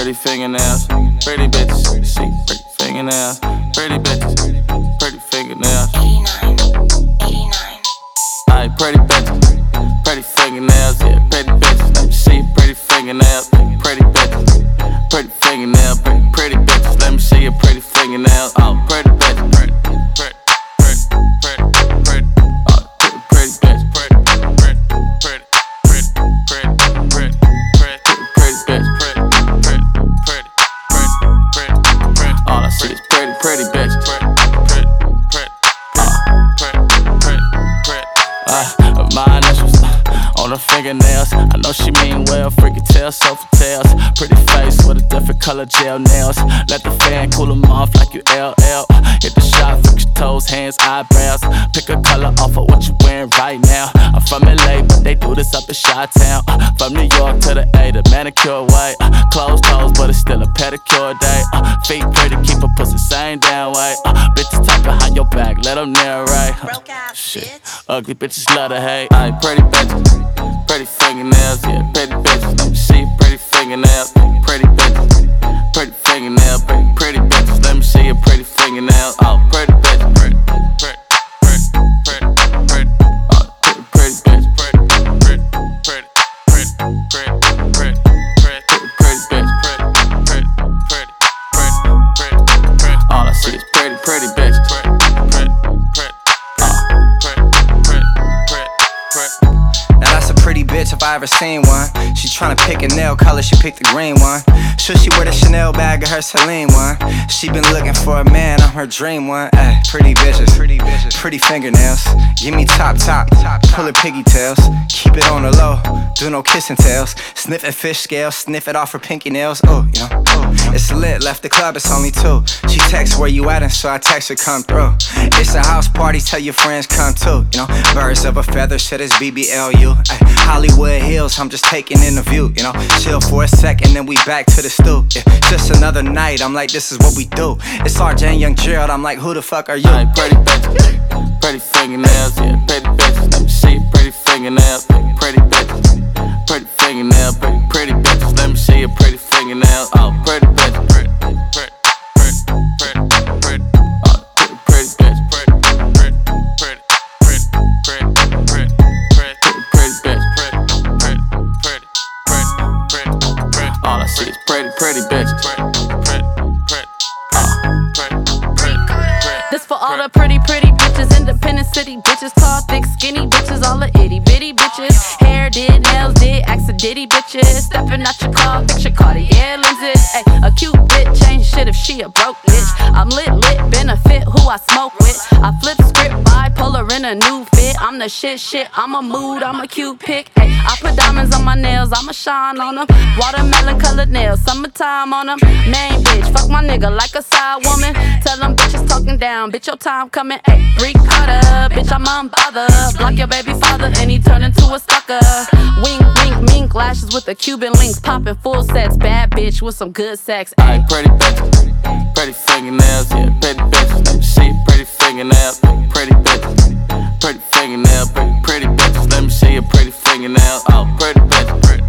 pretty fingernails, pretty bitches. See, pretty fingernails, pretty bitches, pretty fingernails. 89. Alright, pretty bitches, pretty fingernails, yeah, pretty bitches. Let me see your pretty fingernails, pretty bitches, pretty fingernails, pretty bitches. Let me see your pretty fingernails, oh, pretty bitches, pretty bitches, pretty all I see is pretty bitches. My initials on her fingernails. I know she mean well, freaky tail, sofa tails. Pretty face with a different color gel nails. Let the fan cool them off like you LL. Hit the shot, fix your toes, hands, eyebrows. Pick a color off of what you wearing right now. I'm from LA, but they do this up in Chi-Town. From New York to the A, the manicure way. Closed toes, but it's still a pedicure day. Feet pretty, keep a pussy same damn way. Bitches talk behind your back, let them narrate. Broke ass Shit, bitch. ugly bitches love to hate. Aight, pretty bitches, pretty fingernails, yeah, pretty bitches. Let me see your pretty fingernails, pretty bitches, pretty fingernails, pretty bitches. Let me see your pretty fingernails, oh, pretty bitches, pretty bitch, all I see is pretty bitches. Now that's a pretty bitch if I ever seen one. She tryna pick a nail color, she picked the green one. Should she wear the Chanel bag or her Celine one? She been looking for a man, I'm her dream one. Ay, pretty bitches, pretty fingernails. Give me top, pull her piggy tails. Keep it on the low, do no kissing tails. Sniffing fish scales, sniff it off her pinky nails. Oh, you know, it's lit, left the club, it's only 2. She texts where you at, and so I text her come through. It's a house party, tell your friends come too. You know, birds of a feather, shit is BBLU. Ay, Hollywood Hills, I'm just taking in the view. You know, chill for a second, then we back to the stew. Yeah, just another night, I'm like, this is what we do. It's RJ and Young Gerald, I'm like, who the fuck are you? Aight, pretty bitches, pretty fingernails, yeah, pretty bitches. Let me see your pretty fingernails, pretty bitches, pretty fingernails, pretty bitches. Let me see your pretty fingernails, oh, pretty bitches, pretty bitch, all I see is pretty bitches. This for all the pretty bitches, independent city bitches, tall, thick, skinny bitches, all the itty bitty bitches. Hair did, nails did, accidentally bitches. Stepping out your car, fix your Cartier lenses. Ay, a cute bitch ain't shit if she a broke bitch. I'm lit, benefit who I smoke with. I flip script, bipolar in a new fit. I'm the shit, I'm a mood, I'm a cute pick. Ay, I put diamonds on my nails, I'ma shine on them. Watermelon colored nails, summertime on them. Main bitch, fuck my nigga like a side woman. Tell them bitches talking down, bitch your time coming. Ay, ricotta, bitch I'm unbothered. Block your baby father and he turn into a sucker. Wink, mink, lashes with the Cuban links. Popping full sets, bad bitch with some good sex. Ay, pretty bitches, pretty fingernails, yeah, pretty bitches. Let me see your pretty fingernails, pretty bitches, pretty fingernails, pretty bitches. Let me see your pretty fingernails, oh, pretty bitches, pretty.